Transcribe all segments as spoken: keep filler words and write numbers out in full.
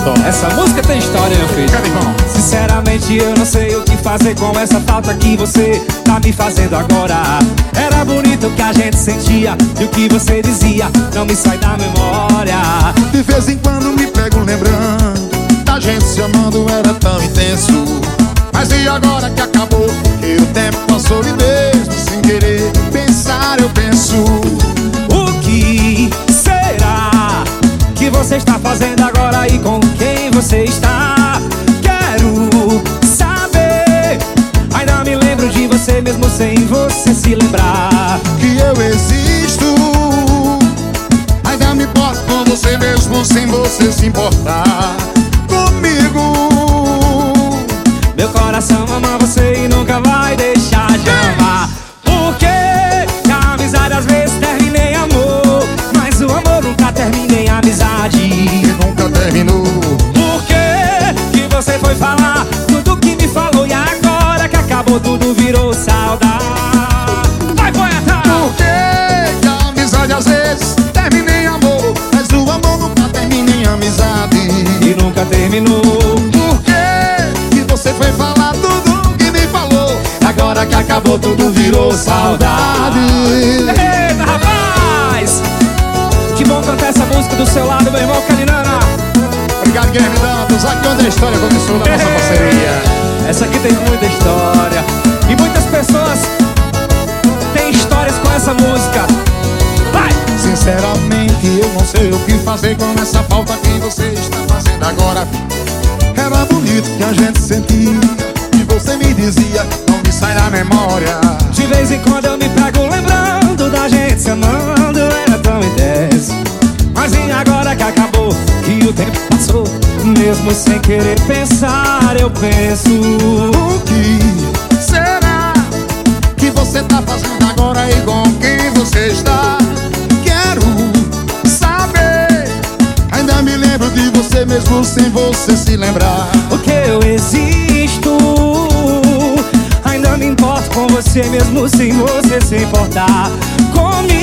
história. Essa música tem história, meu filho. Cadê, irmão? Sinceramente eu não sei o que fazer com essa falta que você tá me fazendo agora. Era bonito o que a gente sentia e o que você dizia não me sai da memória. De vez em quando me pego lembrando da gente se amando, era tão intenso. Mas e agora que acabou, que o tempo passou e mesmo sem querer pensar eu penso: o que será que você está fazendo agora e com quem você está? Quero saber. Ainda me lembro de você mesmo sem você se lembrar que eu existo. Ainda me importo com você mesmo sem você se importar comigo. Meu coração ama você e nunca vai deixar de amar. Porque a amizade às vezes termina em amor, mas o amor nunca termina em amizade. E nunca terminou. Por que que você foi falar tudo que me falou e agora que acabou tudo virou saudade? Vai, poeta! Por que que a amizade às vezes termina em amor, mas o amor nunca termina em amizade? E nunca terminou. Por que que você foi falar tudo que me falou, Agora que acabou tudo virou saudade. Eita, rapaz! Que bom cantar essa música do seu lado, meu irmão Caninana. Obrigado, Guilherme Dantas. Aqui onde a história começou da nossa parceria. Essa aqui tem muita história e muitas pessoas têm histórias com essa música. Vai! Sinceramente eu não sei o que fazer com essa falta que você está fazendo agora. Era bonito que a gente sentia e você me dizia, não me sai da memória. De vez em quando eu me pego lembrando da gente se amando, era tão intenso. Mas e agora que acabou, que o tempo passou, mesmo sem querer pensar eu penso: o que será que você tá fazendo agora e com quem você está? Quero saber. Ainda me lembro de você mesmo sem você se lembrar. Porque eu existo. Ainda me importo com você mesmo sem você se importar comigo.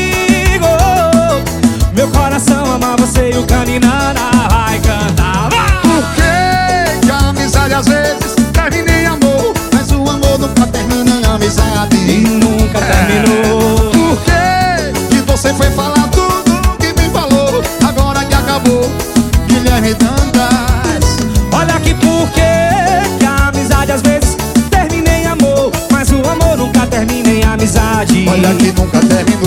Meu coração ama você e o Caninana vai cantar. Por que que a amizade às vezes termina em amor, mas o amor nunca termina em amizade? E nunca terminou. Por que que você foi falar tudo que me falou, agora que acabou, Guilherme Dantas? Olha aqui por que que a amizade às vezes termina em amor, mas o amor nunca termina em amizade. Olha que nunca terminou.